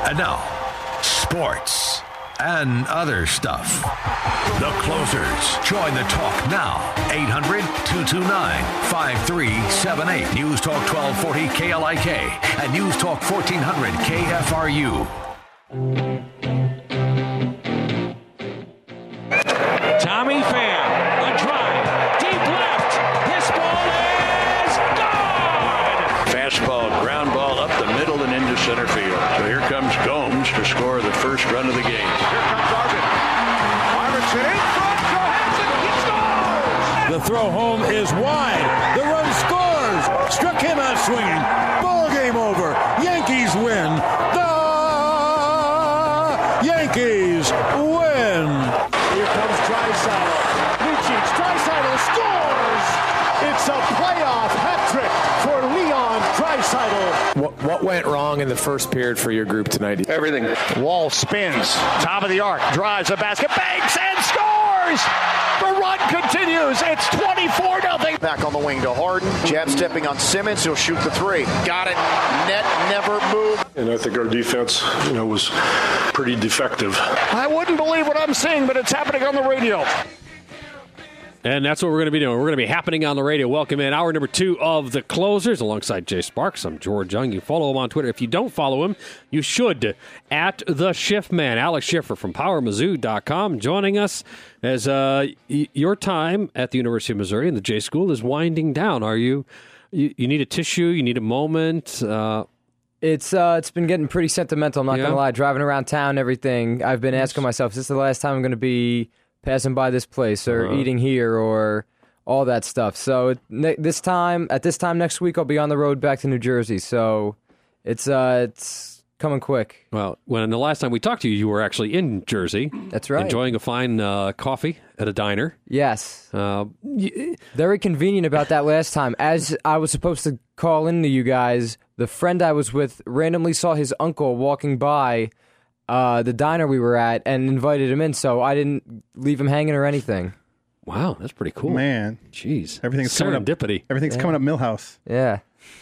And now, sports and other stuff. The Closers. Join the talk now. 800-229-5378. News Talk 1240 KLIK and News Talk 1400 KFRU. Tommy Pham, a drive, deep left. This ball is gone! Fastball, ground ball up the middle and into center field. So here comes Gomes to score the first run of the game. Here comes Arvin. Arvidsson in front. Johansson, he scores! The throw home is wide. The run scores. Struck him out swinging. Ball game over. Yankees win. The Yankees win. Here comes Draisaitl. Lucic, Draisaitl scores! It's a playoff hat trick for Leon Draisaitl. What went wrong in the first period for your group tonight? Everything. Wall spins, top of the arc, drives a basket, banks and scores! The run continues. It's 24-0. Back on the wing to Harden. Jab stepping on Simmons. He'll shoot the three. Got it. Net never moved. And I think our defense, was pretty defective. I wouldn't believe what I'm seeing, but it's happening on the radio. And that's what we're going to be doing. We're going to be happening on the radio. Welcome in hour number 2 of The Closers alongside Jay Sparks. I'm George Young. You follow him on Twitter. If you don't follow him, you should. At The Shift Man. Alex Schiffer from PowerMizzou.com joining us as your time at the University of Missouri and the J School is winding down. Are you need a tissue? You need a moment? It's been getting pretty sentimental, I'm not going to lie. Driving around town, everything. I've been asking myself, is this the last time I'm going to be passing by this place or eating here or all that stuff? So at this time next week, I'll be on the road back to New Jersey. So it's coming quick. Well, when the last time we talked to you, you were actually in Jersey. That's right. Enjoying a fine coffee at a diner. Yes. Very convenient about that last time. As I was supposed to call in to you guys, the friend I was with randomly saw his uncle walking by the diner we were at and invited him in, so I didn't leave him hanging or anything. Wow, that's pretty cool. Man. Jeez. Everything's serendipity. Everything's coming up Millhouse. Yeah.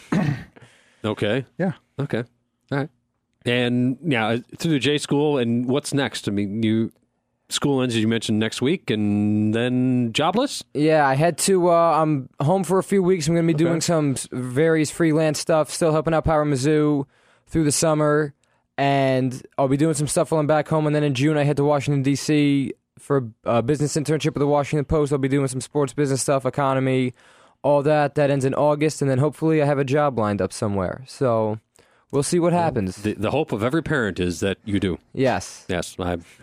Okay. Yeah. Okay. All right. And yeah, through the J School, and what's next? I mean, school ends, as you mentioned, next week, and then jobless? Yeah, I had to, I'm home for a few weeks. I'm going to be doing some various freelance stuff, still helping out Power Mizzou through the summer. And I'll be doing some stuff while I'm back home. And then in June, I head to Washington, D.C. for a business internship with the Washington Post. I'll be doing some sports business stuff, economy, all that. That ends in August. And then hopefully I have a job lined up somewhere. So we'll see what happens. The hope of every parent is that you do. Yes. Yes.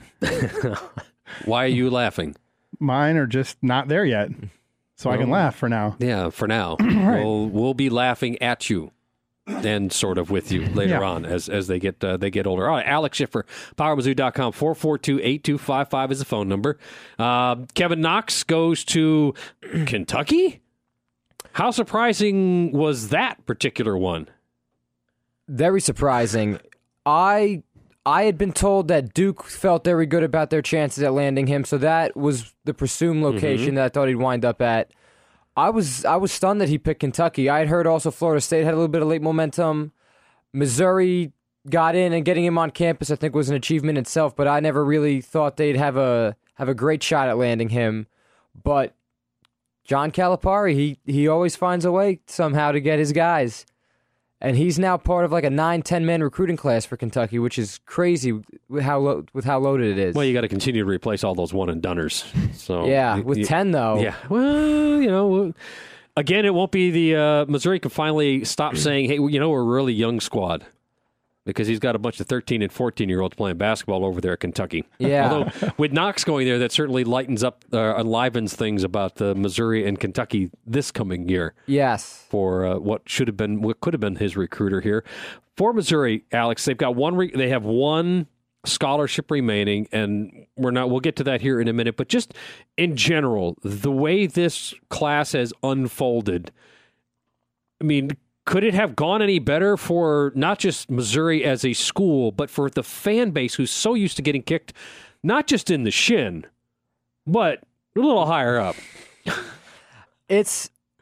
Why are you laughing? Mine are just not there yet. So I can laugh for now. Yeah, for now. Right. We'll be laughing at you. And sort of with you later on as they get older. All right, Alex Schiffer, PowerMizzou.com, 442-8255 is the phone number. Kevin Knox goes to Kentucky? How surprising was that particular one? Very surprising. I had been told that Duke felt very good about their chances at landing him, so that was the presumed location that I thought he'd wind up at. I was stunned that he picked Kentucky. I had heard also Florida State had a little bit of late momentum. Missouri got in, and getting him on campus I think was an achievement itself, but I never really thought they'd have a great shot at landing him. But John Calipari, he always finds a way somehow to get his guys. And he's now part of like a 9-10 man recruiting class for Kentucky, which is crazy with how loaded it is. Well, you got to continue to replace all those one and doneers. So yeah, with 10 though. Yeah. Well, again, it won't be the Missouri can finally stop saying, "Hey, we're a really young squad," because he's got a bunch of 13 and 14-year-olds playing basketball over there at Kentucky. Yeah. Although with Knox going there, that certainly lightens up, enlivens things about the Missouri and Kentucky this coming year. Yes. For what could have been his recruiter here. For Missouri, Alex, they've got they have one scholarship remaining, and we'll get to that here in a minute. But just in general, the way this class has unfolded, I mean, could it have gone any better for not just Missouri as a school, but for the fan base who's so used to getting kicked, not just in the shin, but a little higher up? It's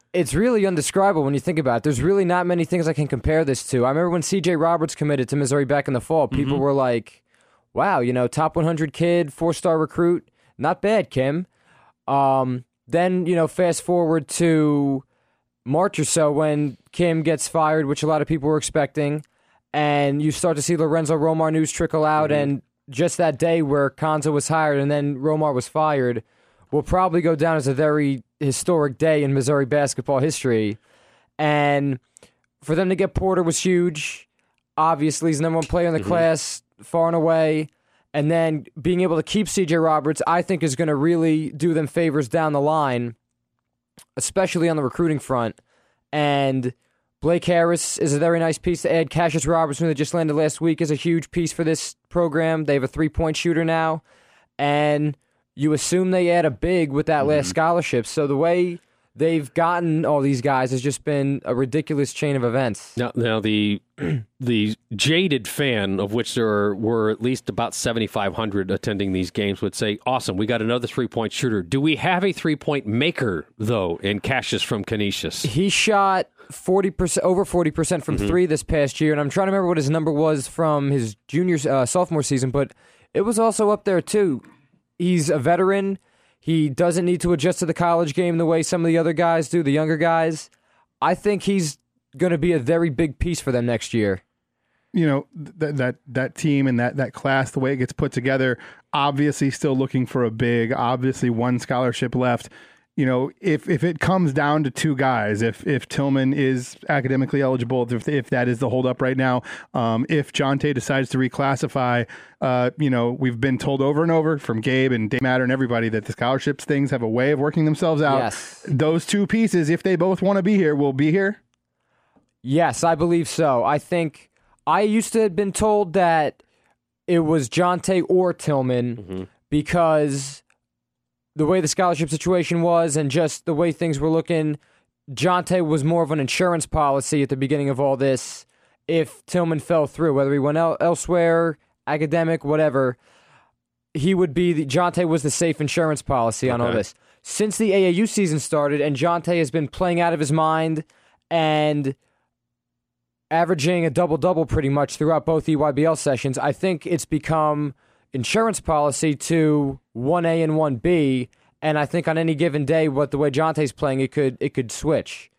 It's really undescribable when you think about it. There's really not many things I can compare this to. I remember when C.J. Roberts committed to Missouri back in the fall, people were like, wow, top 100 kid, 4-star recruit. Not bad, Kim. Then, fast forward to March or so when Kim gets fired, which a lot of people were expecting, and you start to see Lorenzo Romar news trickle out, and just that day where Konza was hired and then Romar was fired will probably go down as a very historic day in Missouri basketball history. And for them to get Porter was huge. Obviously, he's the number one player in the class, far and away. And then being able to keep C.J. Roberts, I think, is going to really do them favors down the line, especially on the recruiting front. And Blake Harris is a very nice piece to add. Cassius Robertson, that just landed last week, is a huge piece for this program. They have a 3-point shooter now. And you assume they add a big with that last scholarship. So the way they've gotten all these guys has just been a ridiculous chain of events. Now the jaded fan, of which there were at least about 7,500 attending these games, would say, awesome, we got another 3-point shooter. Do we have a 3-point maker, though, in Cassius from Canisius? He shot 40%, over 40% from three this past year, and I'm trying to remember what his number was from his sophomore season, but it was also up there, too. He's a veteran. He doesn't need to adjust to the college game the way some of the other guys do, the younger guys. I think he's going to be a very big piece for them next year. That team and that class, the way it gets put together, obviously still looking for a big, obviously one scholarship left. If it comes down to two guys, if Tillman is academically eligible, if that is the holdup right now, if Jonte decides to reclassify, we've been told over and over from Gabe and Dave Matter and everybody that the scholarships things have a way of working themselves out. Yes. Those two pieces, if they both want to be here, will be here. Yes, I believe so. I think I used to have been told that it was Jonte or Tillman because the way the scholarship situation was and just the way things were looking, Jonte was more of an insurance policy at the beginning of all this. If Tillman fell through, whether he went elsewhere, academic, whatever, Jonte was the safe insurance policy on all this. Since the AAU season started and Jonte has been playing out of his mind and averaging a double-double pretty much throughout both EYBL sessions, I think it's become insurance policy to 1A and 1B, and I think on any given day, the way Jonte's playing, it could switch.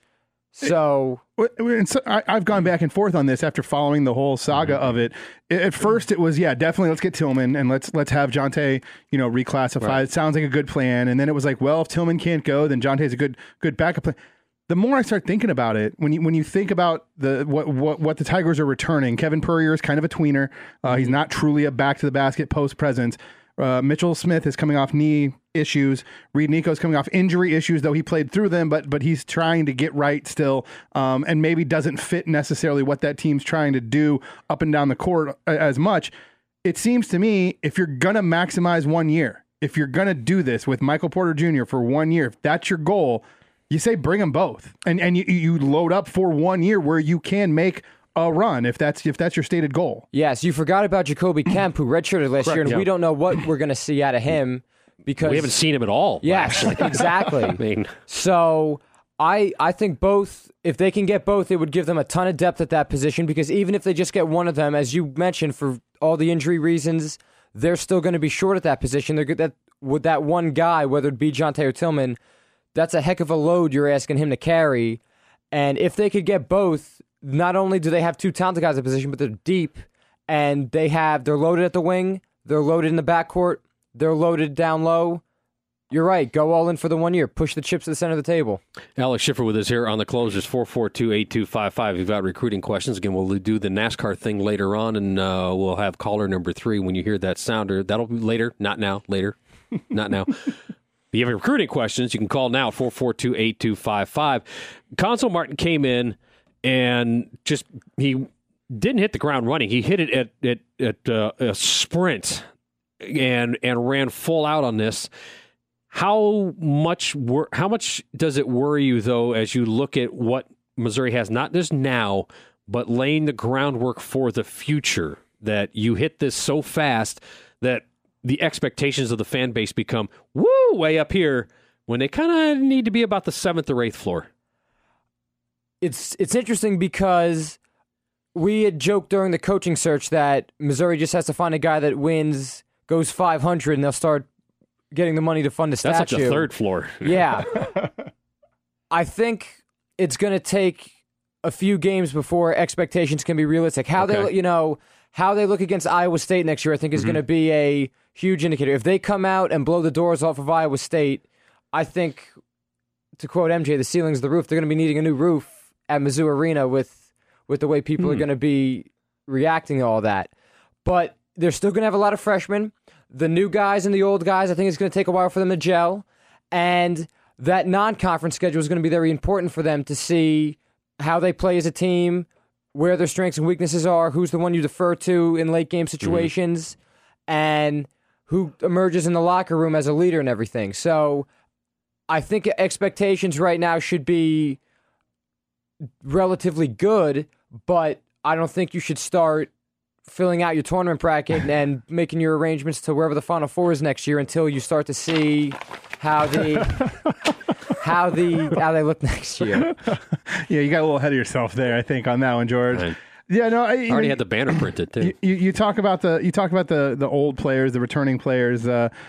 So I've gone back and forth on this after following the whole saga of it. At first, it was definitely let's get Tillman and let's have Jonte reclassify. Right. It sounds like a good plan. And then it was like, well, if Tillman can't go, then Jonte's a good backup plan. The more I start thinking about it, when you think about what the Tigers are returning, Kevin Purrier is kind of a tweener. He's not truly a back to the basket post presence. Mitchell Smith is coming off knee issues. Reed Nico is coming off injury issues, though he played through them, but he's trying to get right still, and maybe doesn't fit necessarily what that team's trying to do up and down the court as much. It seems to me if you're gonna maximize 1 year, if you're gonna do this with Michael Porter Jr. for 1 year, if that's your goal, you say bring them both, and you load up for 1 year where you can make a run if that's your stated goal. Yes, you forgot about Jacoby Kemp, who redshirted last year, and we don't know what we're going to see out of him because we haven't seen him at all. Yes, exactly. So I think both, if they can get both, it would give them a ton of depth at that position because even if they just get one of them, as you mentioned, for all the injury reasons, they're still going to be short at that position. They're good with that one guy, whether it be Jonte or Tillman. That's a heck of a load you're asking him to carry. And if they could get both, not only do they have two talented guys at position, but they're deep, and they're loaded at the wing, they're loaded in the backcourt, they're loaded down low. You're right. Go all in for the 1 year. Push the chips to the center of the table. Alex Schiffer with us here on the Closers, 442-8255. If you've got recruiting questions, again, we'll do the NASCAR thing later on, and we'll have caller number 3 when you hear that sounder. That'll be later. Not now. Later. Not now. If you have recruiting questions, you can call now, 442-8255. Consul Martin came in and he didn't hit the ground running. He hit it at a sprint and ran full out on this. How much does it worry you, though, as you look at what Missouri has, not just now, but laying the groundwork for the future, that you hit this so fast that the expectations of the fan base become way up here when they kind of need to be about the 7th or 8th floor? it's interesting because we had joked during the coaching search that Missouri just has to find a guy that wins, goes 500, and they'll start getting the money to fund the statue. That's like the third floor. Yeah. I think it's going to take a few games before expectations can be realistic. How they look against Iowa State next year, I think, is going to be a huge indicator. If they come out and blow the doors off of Iowa State, I think, to quote MJ, the ceiling's the roof. They're going to be needing a new roof at Mizzou Arena with the way people are going to be reacting to all that. But they're still going to have a lot of freshmen. The new guys and the old guys, I think it's going to take a while for them to gel. And that non-conference schedule is going to be very important for them to see how they play as a team, where their strengths and weaknesses are, who's the one you defer to in late-game situations, and who emerges in the locker room as a leader and everything. So I think expectations right now should be relatively good, but I don't think you should start filling out your tournament bracket and making your arrangements to wherever the Final Four is next year until you start to see how they look next year. Yeah, you got a little ahead of yourself there, I think, on that one, George. Right. Yeah, no, I already had the banner printed too. You talk about the old players, the returning players.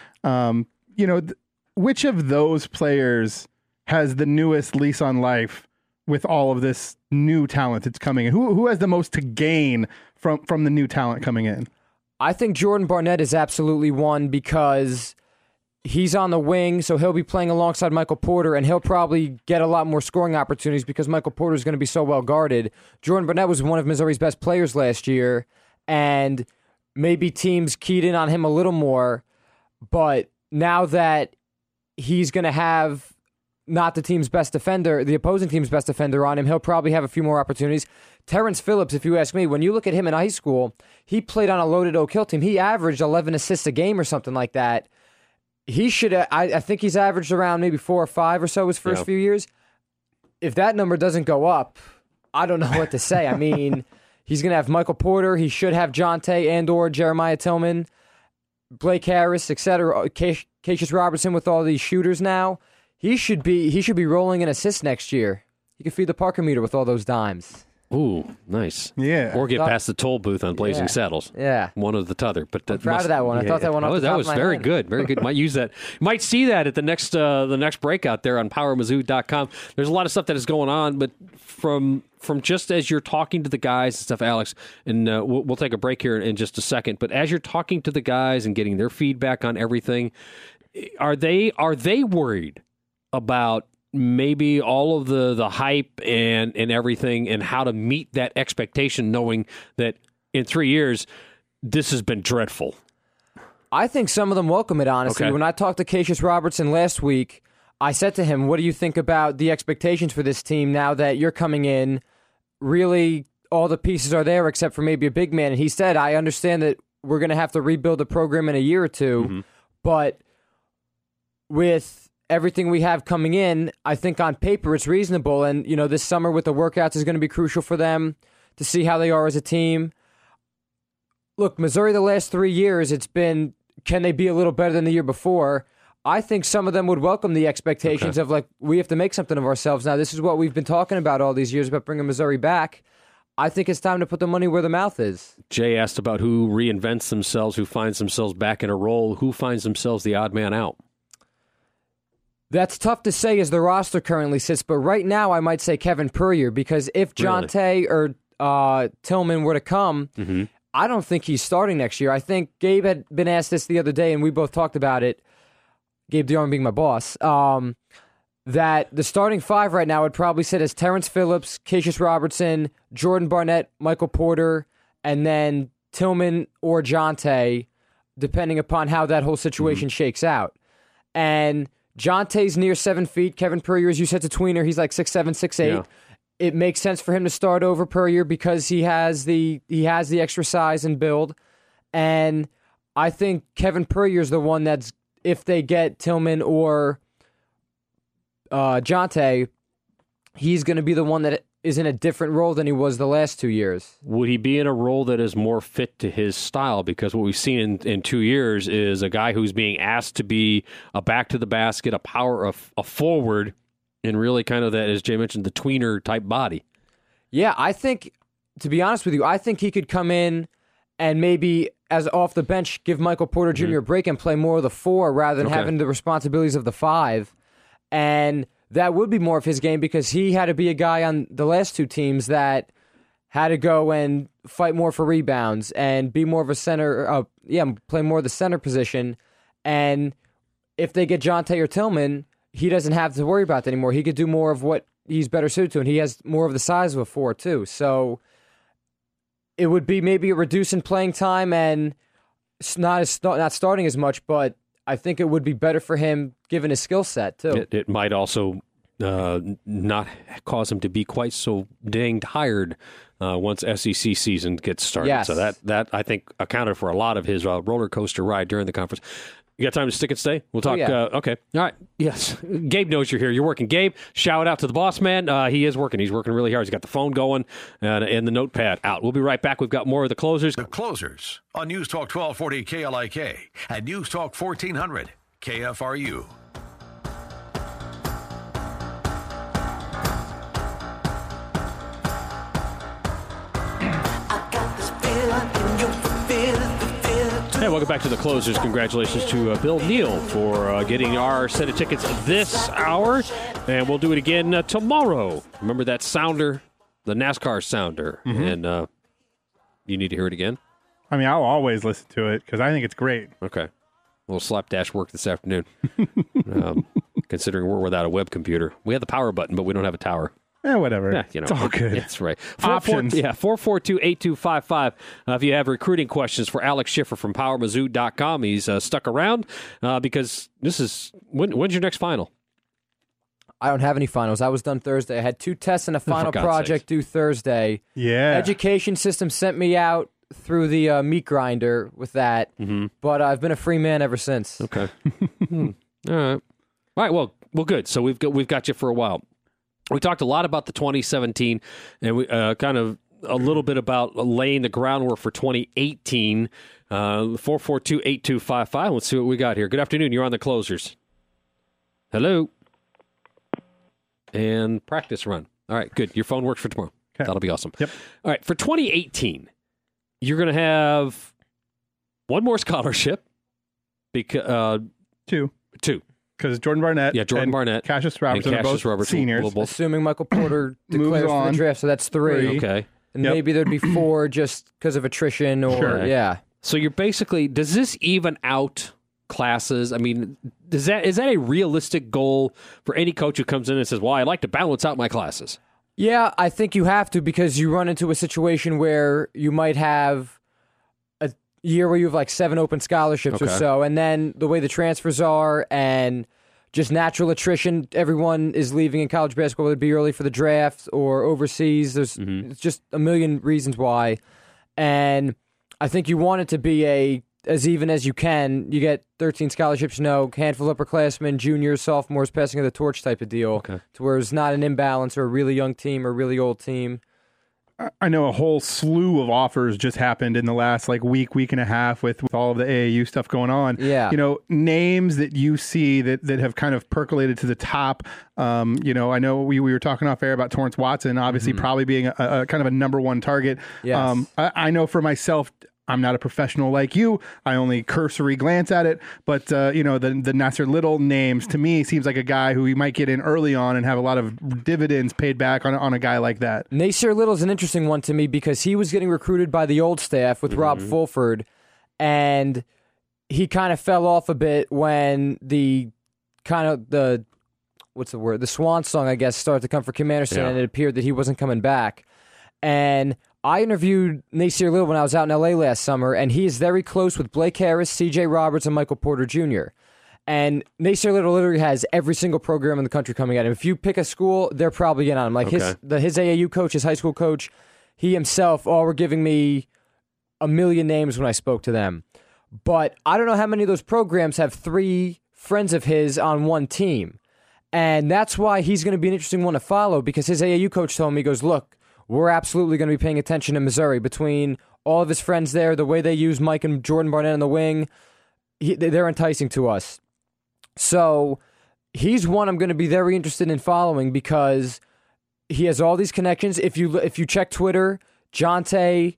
Which of those players has the newest lease on life with all of this new talent that's coming in? Who has the most to gain from the new talent coming in? I think Jordan Barnett is absolutely one because he's on the wing, so he'll be playing alongside Michael Porter, and he'll probably get a lot more scoring opportunities because Michael Porter is going to be so well guarded. Jordan Barnett was one of Missouri's best players last year, and maybe teams keyed in on him a little more, but now that he's going to have not the team's best defender, the opposing team's best defender on him, he'll probably have a few more opportunities. Terrence Phillips, if you ask me, when you look at him in high school, he played on a loaded Oak Hill team. He averaged 11 assists a game or something like that. He should. I think he's averaged around maybe 4 or 5 or so his first few years. If that number doesn't go up, I don't know what to say. I mean, he's going to have Michael Porter. He should have Jonte and/or Jeremiah Tillman, Blake Harris, etc. Cassius Robertson with all these shooters now. He should be rolling in assists next year. He could feed the Parker meter with all those dimes. Ooh, nice. Yeah. Or get past the toll booth on Blazing Saddles. Yeah. One or the t'other. But I'm proud of that one. I thought that one off the top that was of my very head. good. Very good. Might use that. Might see that at the next breakout there on PowerMizzou.com. There's a lot of stuff that is going on, but from just as you're talking to the guys and stuff, Alex, and we'll take a break here in just a second, but as you're talking to the guys and getting their feedback on everything, are they worried about maybe all of the hype and everything and how to meet that expectation, knowing that in 3 years, this has been dreadful? I think some of them welcome it, honestly. Okay. When I talked to Cassius Robertson last week, I said to him, what do you think about the expectations for this team now that you're coming in? Really, all the pieces are there except for maybe a big man. And he said, I understand that we're going to have to rebuild the program in a year or two, but with everything we have coming in, I think on paper it's reasonable. And, this summer with the workouts is going to be crucial for them to see how they are as a team. Look, Missouri the last 3 years, it's been, can they be a little better than the year before? I think some of them would welcome the expectations of, we have to make something of ourselves now. This is what we've been talking about all these years about bringing Missouri back. I think it's time to put the money where the mouth is. Jay asked about who reinvents themselves, who finds themselves back in a role, who finds themselves the odd man out. That's tough to say as the roster currently sits, but right now I might say Kevin Puryear, because if Jonte or Tillman were to come, I don't think he's starting next year. I think Gabe had been asked this the other day, and we both talked about it, Gabe DeArmond being my boss, that the starting 5 right now would probably sit as Terrence Phillips, Cassius Robertson, Jordan Barnett, Michael Porter, and then Tillman or Jonte, depending upon how that whole situation shakes out. And Jonte's near 7 feet. Kevin Puryear, as you said, to tweener. He's like 6'7", 6'8". Yeah. It makes sense for him to start over Puryear because he has the extra size and build. And I think Kevin Puryear is the one that's, if they get Tillman or Jonte, he's going to be the one that is in a different role than he was the last 2 years. Would he be in a role that is more fit to his style? Because what we've seen in 2 years is a guy who's being asked to be a back to the basket, a forward, and really kind of that, as Jay mentioned, the tweener type body. Yeah, I think, to be honest with you, I think he could come in and maybe as off the bench give Michael Porter Jr. a break and play more of the 4 rather than having the responsibilities of the 5. And that would be more of his game because he had to be a guy on the last 2 teams that had to go and fight more for rebounds and be more of a center, play more of the center position. And if they get Jonte or Tillman, he doesn't have to worry about that anymore. He could do more of what he's better suited to, and he has more of the size of a 4 too. So it would be maybe a reduce in playing time and not starting as much, but I think it would be better for him given his skill set too. It might also not cause him to be quite so dang tired once SEC season gets started. Yes. So that I think accounted for a lot of his roller coaster ride during the conference. You got time to stick and stay? We'll talk. Okay. All right. Yes. Gabe knows you're here. You're working. Gabe, shout out to the boss man. He is working. He's working really hard. He's got the phone going and the notepad out. We'll be right back. We've got more of the closers. The closers on News Talk 1240 KLIK and News Talk 1400 KFRU. Hey, welcome back to the closers. Congratulations to Bill Neal for getting our set of tickets this hour. And we'll do it again tomorrow. Remember that sounder, the NASCAR sounder. And you need to hear it again? I mean, I'll always listen to it because I think it's great. Okay. A little slapdash work this afternoon. Considering we're without a web computer. We have the power button, but we don't have a tower. Whatever. Yeah, it's all good. That's right. Options. 442-8255. If you have recruiting questions for Alex Schiffer from PowerMizzou.com, he's stuck around because this is when's your next final? I don't have any finals. I was done Thursday. I had 2 tests and a final project due Thursday. Yeah. Education system sent me out through the meat grinder with that, but I've been a free man ever since. Okay. All right. Well, good. So we've got you for a while. We talked a lot about the 2017, and we kind of a little bit about laying the groundwork for 2018. 442-8255. Let's see what we got here. Good afternoon. You're on the closers. Hello. And practice run. All right, good. Your phone works for tomorrow. Okay. That'll be awesome. Yep. All right, for 2018, you're going to have one more scholarship. Two. Because Jordan Barnett Barnett. Cassius Robertson are both seniors. Assuming Michael Porter declares for the draft, so that's 3. Okay. And maybe there'd be 4 just because of attrition or, So you're basically, does this even out classes? I mean, is that a realistic goal for any coach who comes in and says, well, I'd like to balance out my classes? Yeah, I think you have to because you run into a situation where you might have a year where you have like 7 open scholarships or so, and then the way the transfers are and just natural attrition, everyone is leaving in college basketball, whether it be early for the draft or overseas. There's it's just a million reasons why. And I think you want it to be as even as you can. You get 13 scholarships, handful of upperclassmen, juniors, sophomores, passing of the torch type of deal, to where it's not an imbalance or a really young team or a really old team. I know a whole slew of offers just happened in the last week and a half with all of the AAU stuff going on. Yeah. Names that you see that have kind of percolated to the top. I know we were talking off air about Torrance Watson, obviously probably being a kind of a number 1 target. Yes. I know for myself, I'm not a professional like you. I only cursory glance at it. But, the Nasser Little names, to me, seems like a guy who you might get in early on and have a lot of dividends paid back on a guy like that. Nasser Little is an interesting one to me because he was getting recruited by the old staff with Rob Fulford, and he kind of fell off a bit when the swan song, I guess, started to come for Kim Anderson, and it appeared that he wasn't coming back. And I interviewed Nasir Little when I was out in L.A. last summer, and he is very close with Blake Harris, C.J. Roberts, and Michael Porter Jr. And Nasir Little literally has every single program in the country coming at him. If you pick a school, they're probably getting on him. Like his AAU coach, his high school coach, he himself, all were giving me a million names when I spoke to them. But I don't know how many of those programs have 3 friends of his on one team. And that's why he's going to be an interesting one to follow, because his AAU coach told me, he goes, look, we're absolutely going to be paying attention to Missouri. Between all of his friends there, the way they use Mike and Jordan Barnett on the wing, they're enticing to us. So he's one I'm going to be very interested in following because he has all these connections. If you check Twitter, Jonte,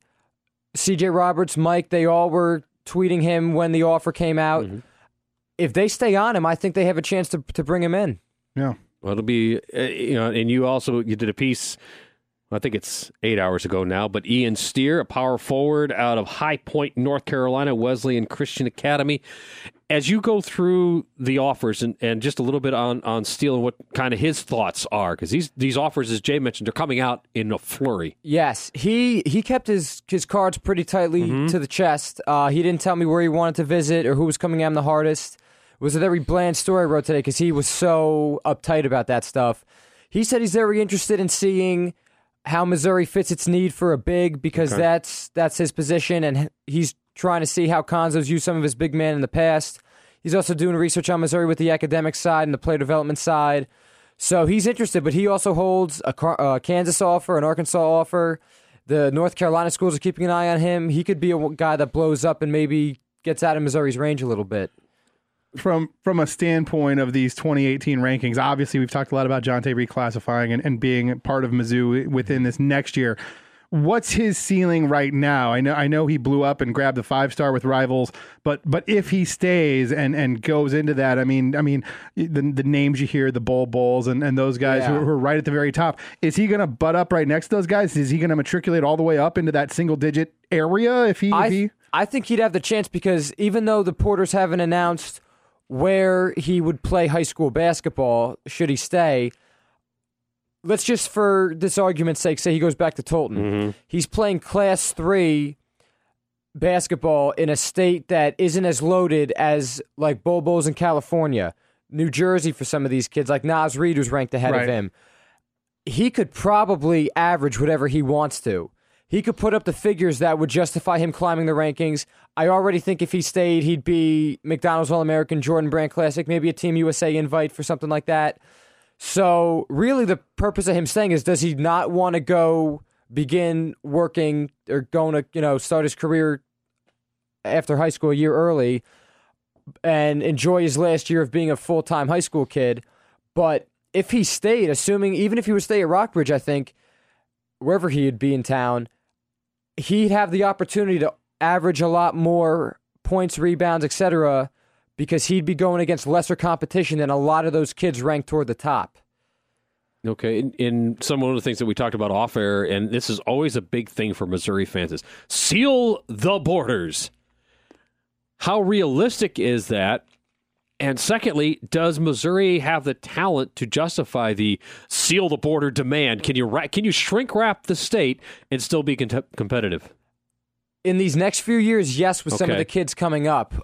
CJ Roberts, Mike, they all were tweeting him when the offer came out. Mm-hmm. If they stay on him, I think they have a chance to bring him in. Yeah. Well, it'll be, and you did a piece, I think it's 8 hours ago now, but Ian Steer, a power forward out of High Point, North Carolina, Wesleyan Christian Academy. As you go through the offers and just a little bit on Steele and what kind of his thoughts are, because these offers, as Jay mentioned, are coming out in a flurry. Yes, he kept his cards pretty tightly to the chest. He didn't tell me where he wanted to visit or who was coming at him the hardest. It was a very bland story I wrote today because he was so uptight about that stuff. He said he's very interested in seeing how Missouri fits its need for a big because that's his position, and he's trying to see how Konzo's used some of his big men in the past. He's also doing research on Missouri with the academic side and the player development side. So he's interested, but he also holds a Kansas offer, an Arkansas offer. The North Carolina schools are keeping an eye on him. He could be a guy that blows up and maybe gets out of Missouri's range a little bit. From a standpoint of these 2018 rankings, obviously we've talked a lot about Jonte reclassifying and being part of Mizzou within this next year. What's his ceiling right now? I know he blew up and grabbed the 5-star with Rivals, but if he stays and goes into that, I mean the names you hear, the Bulls and those guys who are right at the very top, is he going to butt up right next to those guys? Is he going to matriculate all the way up into that single digit area? I think he'd have the chance because even though the Porters haven't announced where he would play high school basketball, should he stay, let's just, for this argument's sake, say he goes back to Tolton. Mm-hmm. He's playing Class 3 basketball in a state that isn't as loaded as, like, Bol-Bols in California, New Jersey for some of these kids, like Naz Reid, who's ranked ahead of him. He could probably average whatever he wants to. He could put up the figures that would justify him climbing the rankings. I already think if he stayed, he'd be McDonald's All-American, Jordan Brand Classic, maybe a Team USA invite for something like that. So really the purpose of him staying is, does he not want to go begin working or going to, start his career after high school a year early and enjoy his last year of being a full-time high school kid? But if he stayed, even if he would stay at Rockbridge, I think, wherever he'd be in town, he'd have the opportunity to average a lot more points, rebounds, etc., because he'd be going against lesser competition than a lot of those kids ranked toward the top. Okay, in some of the things that we talked about off air, and this is always a big thing for Missouri fans, is seal the borders. How realistic is that? And secondly, does Missouri have the talent to justify the seal the border demand? Can you shrink wrap the state and still be competitive? In these next few years, yes, with some of the kids coming up.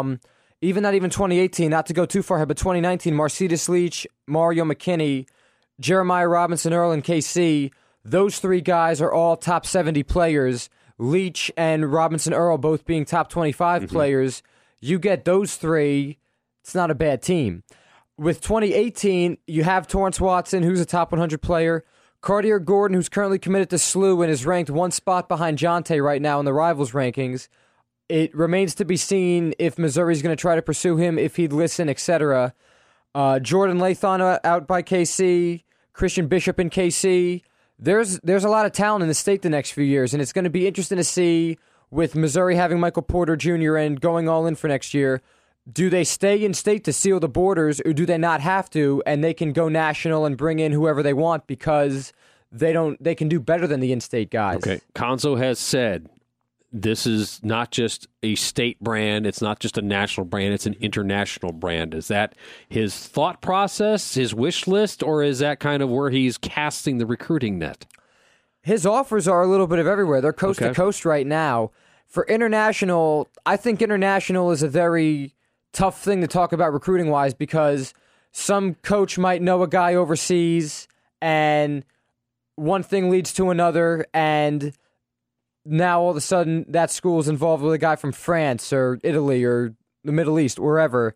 Not even 2018, not to go too far ahead, but 2019, Marcitas Leach, Mario McKinney, Jeremiah Robinson-Earl, and KC, those three guys are all top 70 players. Leach and Robinson-Earl both being top 25 players. You get those three, it's not a bad team. With 2018, you have Torrance Watson, who's a top 100 player. Cartier Gordon, who's currently committed to SLU and is ranked one spot behind Jonte right now in the Rivals rankings. It remains to be seen if Missouri's going to try to pursue him, if he'd listen, etc. Jordan Lathon out by KC, Christian Bishop in KC. There's a lot of talent in the state the next few years, and it's going to be interesting to see with Missouri having Michael Porter Jr. and going all in for next year. Do they stay in state to seal the borders, or do they not have to, and they can go national and bring in whoever they want because they can do better than the in-state guys? Okay, Konzo has said this is not just a state brand, it's not just a national brand, it's an international brand. Is that his thought process, his wish list, or is that kind of where he's casting the recruiting net? His offers are a little bit of everywhere. They're coast to coast right now. For international, I think international is a very tough thing to talk about recruiting-wise because some coach might know a guy overseas and one thing leads to another, and now all of a sudden that school is involved with a guy from France or Italy or the Middle East, wherever.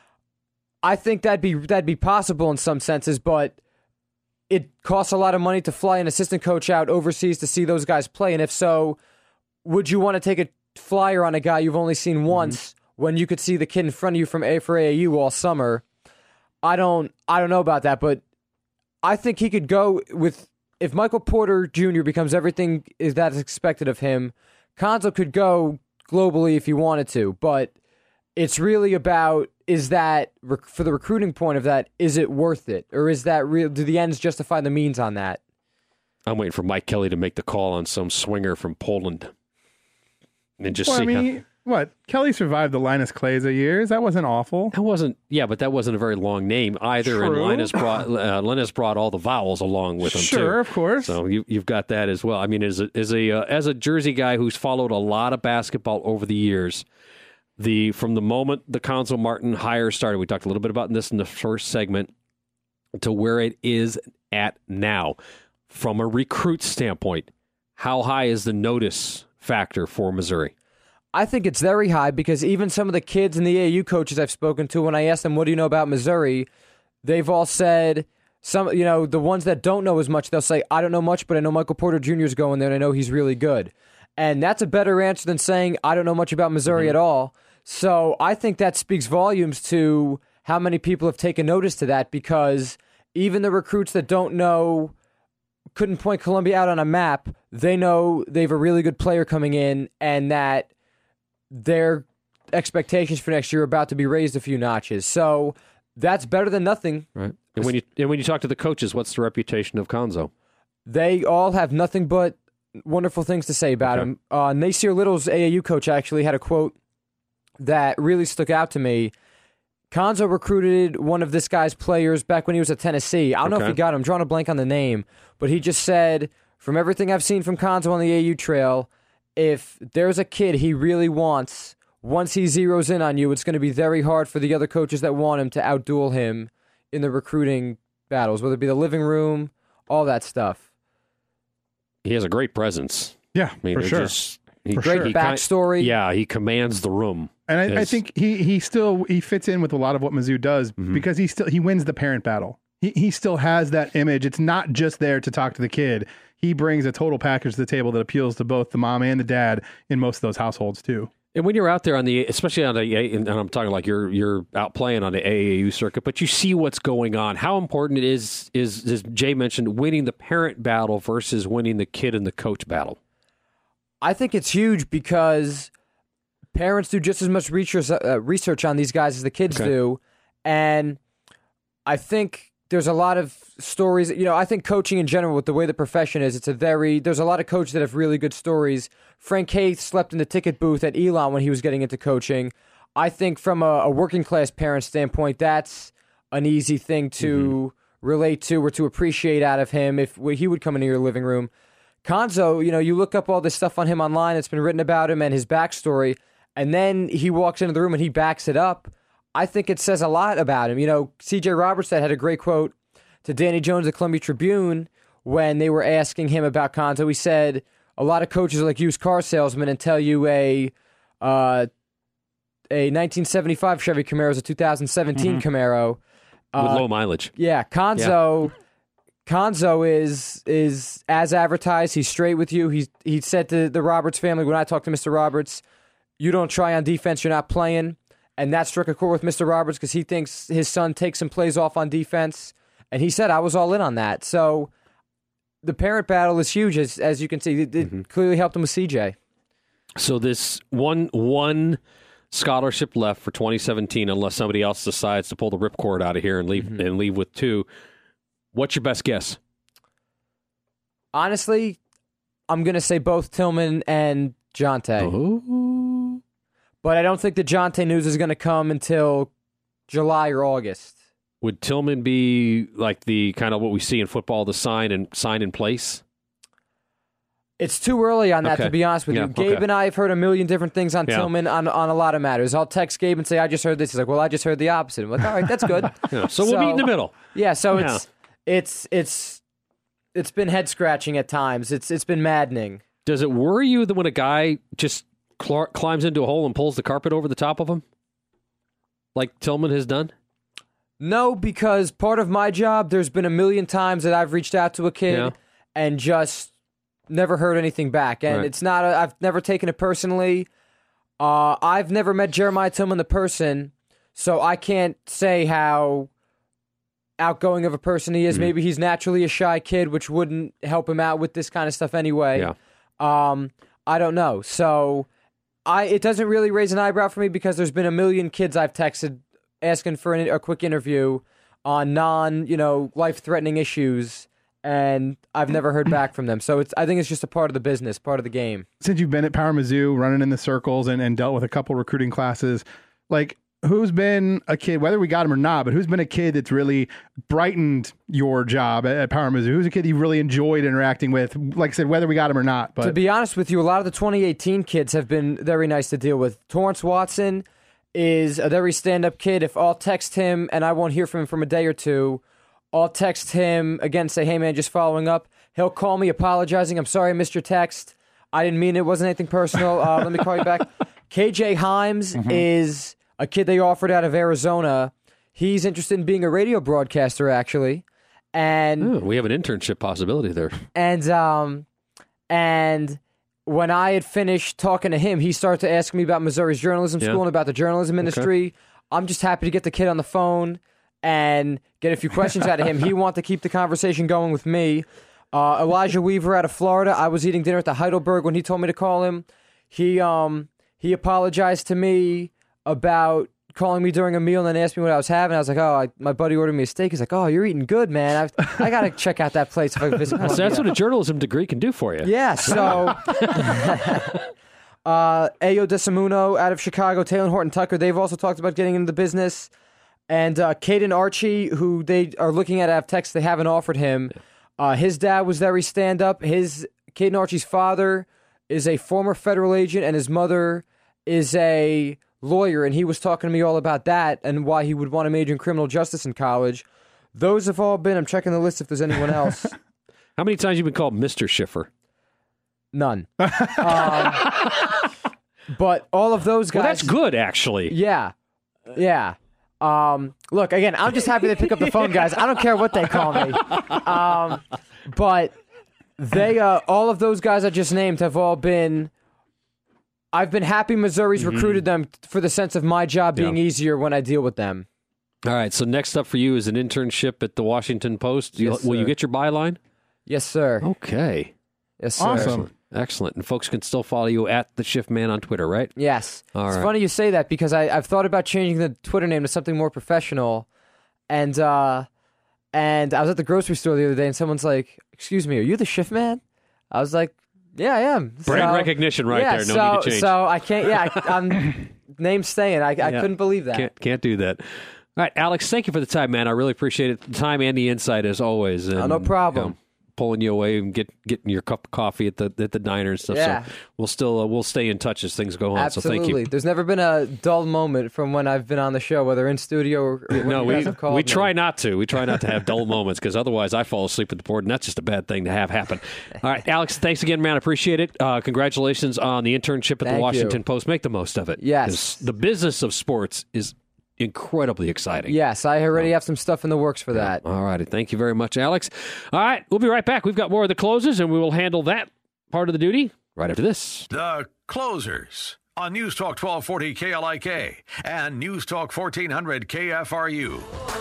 I think that'd be possible in some senses, but it costs a lot of money to fly an assistant coach out overseas to see those guys play, and if so, would you want to take a flyer on a guy you've only seen once when you could see the kid in front of you for AAU all summer? I don't know about that, but I think he could go with, if Michael Porter Jr. becomes everything that's expected of him, Cuonzo could go globally if he wanted to, but it's really about, is that, for the recruiting point of that, is it worth it? Or is that real? Do the ends justify the means on that? I'm waiting for Mike Kelly to make the call on some swinger from Poland. And just What? Kelly survived the Linus Kleza years. That wasn't awful. That wasn't, but that wasn't a very long name either. True. And Linus brought all the vowels along with him, too. Sure, of course. So you've got that as well. I mean, as a Jersey guy who's followed a lot of basketball over the years, from the moment the Cuonzo Martin hire started, we talked a little bit about this in the first segment, to where it is at now, from a recruit standpoint, how high is the notice factor for Missouri? I think it's very high, because even some of the kids and the AAU coaches I've spoken to, when I ask them, what do you know about Missouri, they've all said, the ones that don't know as much, they'll say, I don't know much, but I know Michael Porter Jr. is going there, and I know he's really good. And that's a better answer than saying, I don't know much about Missouri at all. So I think that speaks volumes to how many people have taken notice to that, because even the recruits that don't know, couldn't point Columbia out on a map, they know they have a really good player coming in, and that their expectations for next year are about to be raised a few notches. So that's better than nothing. Right. And when you talk to the coaches, what's the reputation of Cuonzo? They all have nothing but wonderful things to say about him. Nasir Little's AAU coach actually had a quote that really stuck out to me. Cuonzo recruited one of this guy's players back when he was at Tennessee. I don't know if he got him. I'm drawing a blank on the name. But he just said, from everything I've seen from Cuonzo on the AAU trail, if there's a kid he really wants, once he zeroes in on you, it's going to be very hard for the other coaches that want him to outduel him in the recruiting battles, whether it be the living room, all that stuff. He has a great presence. Yeah, for sure. Great backstory. He commands the room. And I think he fits in with a lot of what Mizzou does, because he wins the parent battle. He still has that image. It's not just there to talk to the kid. He brings a total package to the table that appeals to both the mom and the dad in most of those households too. And when you're out there especially on and I'm talking like you're out playing on the AAU circuit, but you see what's going on. How important it is, as Jay mentioned, winning the parent battle versus winning the kid and the coach battle. I think it's huge, because parents do just as much research on these guys as the kids do, and I think there's a lot of stories. I think coaching in general, with the way the profession is, there's a lot of coaches that have really good stories. Frank Haith slept in the ticket booth at Elon when he was getting into coaching. I think from a working class parent standpoint, that's an easy thing to relate to or to appreciate out of him if he would come into your living room. Cuonzo, you look up all this stuff on him online that's been written about him and his backstory, and then he walks into the room and he backs it up. I think it says a lot about him. C.J. Robertson had a great quote to Danny Jones at Columbia Tribune when they were asking him about Cuonzo. He said, a lot of coaches are like used car salesmen and tell you a 1975 Chevy Camaro is a 2017 Camaro. With low mileage. Yeah, Cuonzo is as advertised. He's straight with you. He said to the Roberts family, when I talked to Mr. Roberts, you don't try on defense, you're not playing. And that struck a chord with Mr. Roberts, because he thinks his son takes some plays off on defense. And he said, I was all in on that. So the parent battle is huge, as you can see. It clearly helped him with CJ. So this one scholarship left for 2017, unless somebody else decides to pull the ripcord out of here and leave with two. What's your best guess? Honestly, I'm going to say both Tillman and Jonte. Oh. But I don't think the Jonte news is going to come until July or August. Would Tillman be like the kind of what we see in football, the sign in place? It's too early on that, to be honest with you. Gabe and I have heard a million different things on Tillman on a lot of matters. I'll text Gabe and say, I just heard this. He's like, well, I just heard the opposite. I'm like, all right, that's good. So we'll meet in the middle. Yeah, so it's been head-scratching at times. It's been maddening. Does it worry you that when a guy just climbs into a hole and pulls the carpet over the top of him, like Tillman has done? No, because part of my job, there's been a million times that I've reached out to a kid and just never heard anything back. And it's not, I've never taken it personally. I've never met Jeremiah Tillman, the person, so I can't say how outgoing of a person he is. Maybe he's naturally a shy kid, which wouldn't help him out with this kind of stuff anyway. Yeah. I don't know. So it doesn't really raise an eyebrow for me because there's been a million kids I've texted asking for a quick interview on life-threatening issues, and I've never heard back from them. So I think it's just a part of the business, part of the game. Since you've been at Power Mizzou, running in the circles and dealt with a couple recruiting classes, like, who's been a kid, whether we got him or not, but who's been a kid that's really brightened your job at Power Mizzou? Who's a kid you really enjoyed interacting with? Like I said, whether we got him or not. But to be honest with you, a lot of the 2018 kids have been very nice to deal with. Torrance Watson is a very stand-up kid. If I'll text him and I won't hear from him from a day or two, I'll text him again, say, hey, man, just following up. He'll call me apologizing. I'm sorry I missed your text. I didn't mean it. It wasn't anything personal. Let me call you back. KJ Himes is a kid they offered out of Arizona. He's interested in being a radio broadcaster, actually. And we have an internship possibility there. And when I had finished talking to him, he started to ask me about Missouri's journalism school and about the journalism industry. Okay. I'm just happy to get the kid on the phone and get a few questions out of him. He wanted to keep the conversation going with me. Elijah Weaver out of Florida. I was eating dinner at the Heidelberg when he told me to call him. He apologized to me about calling me during a meal and then asked me what I was having. I was like, my buddy ordered me a steak. He's like, oh, you're eating good, man. I got to check out that place if I visit Columbia. So that's what a journalism degree can do for you. Yeah, so Ayo Desamuno out of Chicago, Taylor Horton Tucker, they've also talked about getting into the business. And Caden Archie, who they are looking at, I have texts they haven't offered him. His dad was very stand-up. Caden Archie's father is a former federal agent, and his mother is a lawyer, and he was talking to me all about that and why he would want to major in criminal justice in college. Those have all been. I'm checking the list if there's anyone else. How many times have you been called Mr. Schiffer? None. But all of those guys. Well, that's good, actually. Yeah. Look, again, I'm just happy they pick up the phone, guys. I don't care what they call me. But they, all of those guys I just named have all been. I've been happy Missouri's recruited them for the sense of my job being easier when I deal with them. All right, so next up for you is an internship at the Washington Post. Will you get your byline? Yes, sir. Okay. Yes, sir. Awesome. Excellent. And folks can still follow you at The Shift Man on Twitter, right? Yes. All it's right. funny you say that because I've thought about changing the Twitter name to something more professional. And I was at the grocery store the other day and someone's like, excuse me, are you The Shift Man? I was like, yeah, I am. Brand recognition right there. No need to change. So I can't, I'm name staying. I couldn't believe that. Can't do that. All right, Alex, thank you for the time, man. I really appreciate it. The time and the insight as always. And, no problem. Pulling you away and getting your cup of coffee at the diner and stuff. Yeah. So we'll stay in touch as things go on. Absolutely. So thank you. There's never been a dull moment from when I've been on the show, whether in studio or when you guys have called we me. try not to. We try not to have dull moments because otherwise I fall asleep at the board, and that's just a bad thing to have happen. All right, Alex, thanks again, man. I appreciate it. Congratulations on the internship at the Washington Post. Make the most of it. Yes. The business of sports is incredibly exciting. Yes, I already have some stuff in the works for that. All righty. Thank you very much, Alex. All right, we'll be right back. We've got more of the closers, and we will handle that part of the duty right after this. The Closers on News Talk 1240 KLIK and News Talk 1400 KFRU.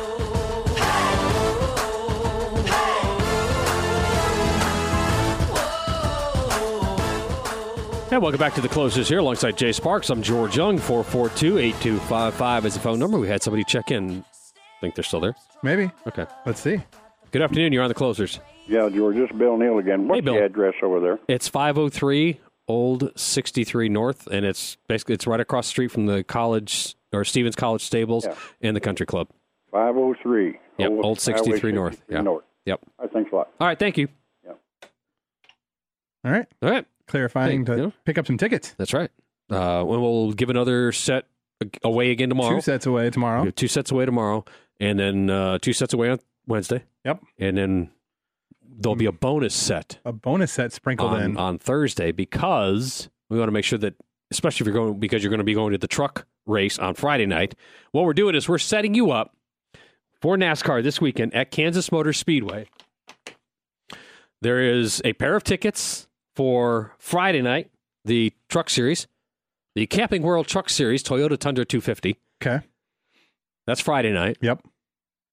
And welcome back to the Closers here alongside Jay Sparks. I'm George Young. 442-8255 is the phone number. We had somebody check in. Think they're still there? Maybe. Okay. Let's see. Good afternoon. You're on the Closers. Yeah, George, this is Bill Neal again. What's the address over there? It's 503 Old 63 North, and it's right across the street from the college or Stevens College Stables and the Country Club. 503. Yep, Old 63 North. Yeah. North. Yep. All right, thanks a lot. All right, thank you. Yep. All right. Clarifying to pick up some tickets. That's right. We'll give another set away again tomorrow. 2 sets away tomorrow. 2 sets away tomorrow, and then 2 sets away on Wednesday. Yep. And then there'll be a bonus set. A bonus set sprinkled in on Thursday because we want to make sure that, especially if you're going to be going to the truck race on Friday night. What we're doing is we're setting you up for NASCAR this weekend at Kansas Motor Speedway. There is a pair of tickets for Friday night, the Truck Series, the Camping World Truck Series, Toyota Tundra 250. Okay. That's Friday night. Yep.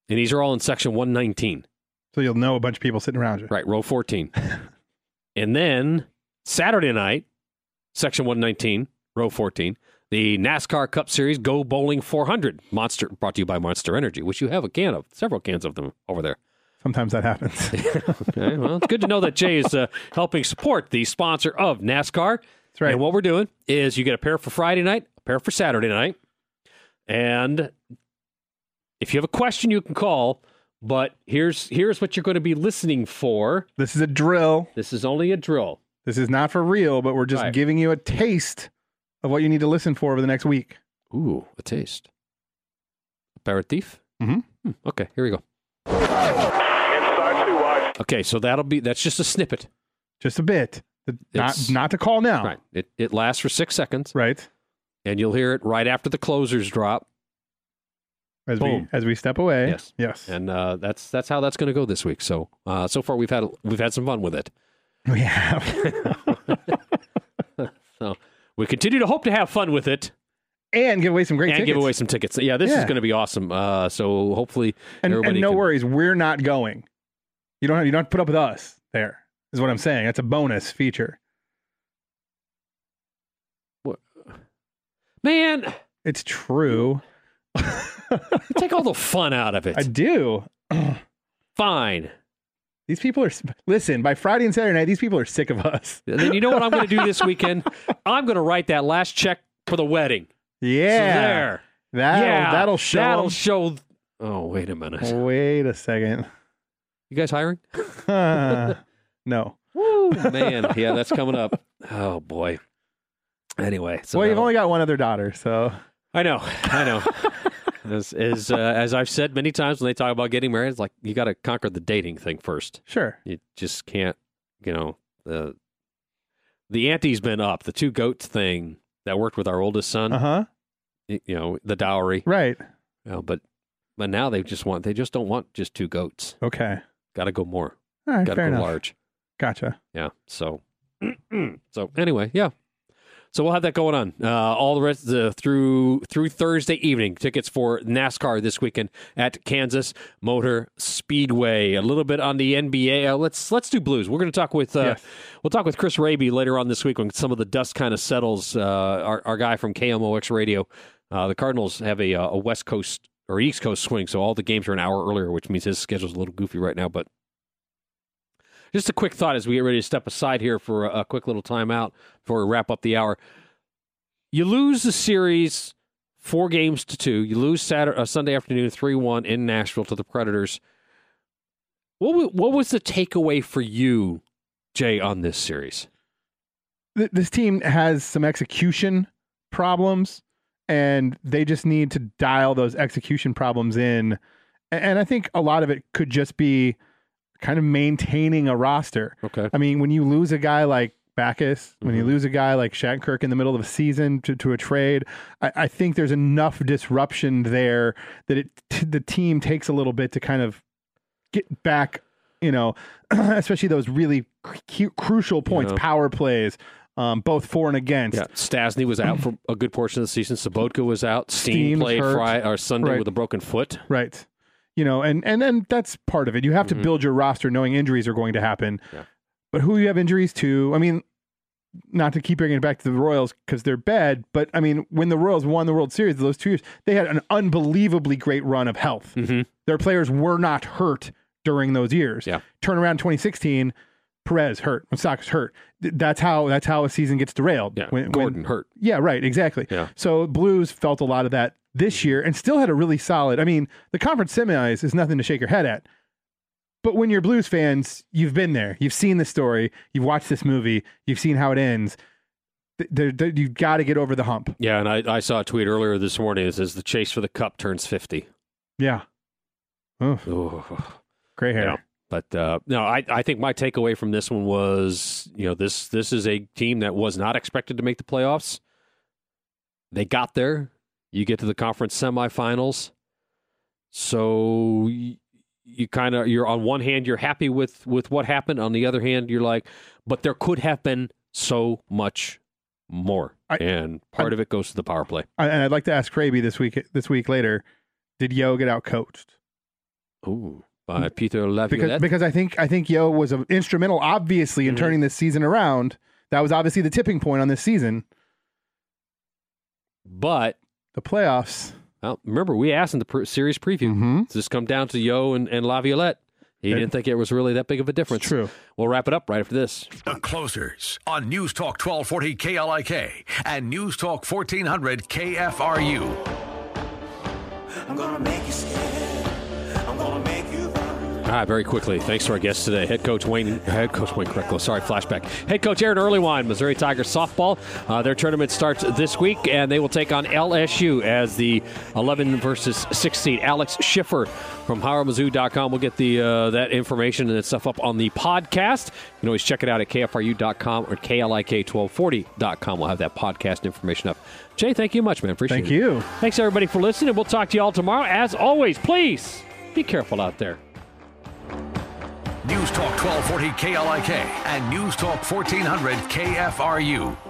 And these are all in section 119. So you'll know a bunch of people sitting around you. Right, row 14. And then Saturday night, section 119, row 14, the NASCAR Cup Series Go Bowling 400, brought to you by Monster Energy, which you have a can of, several cans of them over there. Sometimes that happens. Okay, well, it's good to know that Jay is helping support the sponsor of NASCAR. That's right. And what we're doing is you get a pair for Friday night, a pair for Saturday night. And if you have a question, you can call. But here's what you're going to be listening for. This is a drill. This is only a drill. This is not for real, but we're just giving you a taste of what you need to listen for over the next week. Ooh, a taste. Aperitif? Mm-hmm. Okay, here we go. Inside 2 wide. Okay, so that's just a snippet. Just a bit. Not to call now. Right. It lasts for 6 seconds. Right. And you'll hear it right after the closers drop. As we step away. Yes. And that's how that's going to go this week. So so far we've had some fun with it. We have. So we continue to hope to have fun with it. And give away some great tickets. And give away some tickets. Yeah, this is going to be awesome. So hopefully everybody no worries, we're not going. You don't have to put up with us there, is what I'm saying. That's a bonus feature. What? Man. It's true. You take all the fun out of it. I do. Fine. These people are... Listen, by Friday and Saturday night, these people are sick of us. And then you know what I'm going to do this weekend? I'm going to write that last check for the wedding. Yeah. So there. That'll show. That'll show... Oh, wait a minute. Wait a second. You guys hiring? No. Woo, man. Yeah, that's coming up. Oh, boy. Anyway. So you've only got one other daughter, so... I know. As I've said many times when they talk about getting married, it's like you got to conquer the dating thing first. Sure. You just can't, the ante's been up. The 2 goats thing that worked with our oldest son. Uh-huh. The dowry. Right. But now they just don't want just 2 goats. Okay. Got to go more. All right, got to go large. Gotcha. Yeah. So anyway, yeah. So we'll have that going on all the rest through Thursday evening. Tickets for NASCAR this weekend at Kansas Motor Speedway. A little bit on the NBA. Let's do Blues. We're going to talk with we'll talk with Chris Raby later on this week when some of the dust kind of settles. Our guy from KMOX Radio. The Cardinals have a West Coast or East Coast swing, so all the games are an hour earlier, which means his schedule's a little goofy right now, but. Just a quick thought as we get ready to step aside here for a quick little timeout before we wrap up the hour. You lose the series 4-2. You lose Sunday afternoon 3-1 in Nashville to the Predators. What was the takeaway for you, Jay, on this series? This team has some execution problems, and they just need to dial those execution problems in. And I think a lot of it could just be kind of maintaining a roster. Okay. I mean, when you lose a guy like Backus, when you lose a guy like Shattenkirk in the middle of a season to a trade, I think there's enough disruption there that the team takes a little bit to kind of get back, especially those really crucial points, power plays, both for and against. Yeah, Stasny was out for a good portion of the season. Sabotka was out. Steen played Sunday with a broken foot. Right. And then that's part of it. You have to build your roster knowing injuries are going to happen. Yeah. But who you have injuries to, I mean, not to keep bringing it back to the Royals because they're bad, but I mean, when the Royals won the World Series those 2 years, they had an unbelievably great run of health. Mm-hmm. Their players were not hurt during those years. Yeah. Turn around 2016, Perez hurt, Moustakas hurt. That's how a season gets derailed. Yeah. Gordon hurt. Yeah, right, exactly. Yeah. So Blues felt a lot of that this year and still had a really solid, I mean, the conference semis is nothing to shake your head at. But when you're Blues fans, you've been there. You've seen the story. You've watched this movie. You've seen how it ends. You've got to get over the hump. Yeah, and I saw a tweet earlier this morning that says the chase for the cup turns 50. Yeah. Ooh. Gray hair. Yeah. But no, I think my takeaway from this one was, this is a team that was not expected to make the playoffs. They got there. You get to the conference semifinals. So you're on one hand, you're happy with what happened. On the other hand, you're like, but there could have been so much more. And part of it goes to the power play. And I'd like to ask Kraby this week later, did Yo get out coached? Ooh, by Peter Laviolette. Because I think Yo was instrumental, obviously, in turning this season around. That was obviously the tipping point on this season. But the playoffs. Well, remember, we asked in the series preview, does this come down to Yo and Laviolette? He didn't think it was really that big of a difference. It's true. We'll wrap it up right after this. The Closers on News Talk 1240 KLIK and News Talk 1400 KFRU. I'm gonna make you scared. I'm gonna make you run. Very quickly, thanks to our guests today, Head Coach Wayne Kreckler. Sorry, flashback. Head Coach Aaron Earlywine, Missouri Tigers softball. Their tournament starts this week, and they will take on LSU as the 11 versus 6 seed. Alex Schiffer from HowardMizzou.com. We'll get that information and that stuff up on the podcast. You can always check it out at KFRU.com or KLIK1240.com. We'll have that podcast information up. Jay, thank you much, man. Appreciate it. Thank you. Thanks, everybody, for listening. We'll talk to you all tomorrow. As always, please be careful out there. News Talk 1240 KLIK and News Talk 1400 KFRU.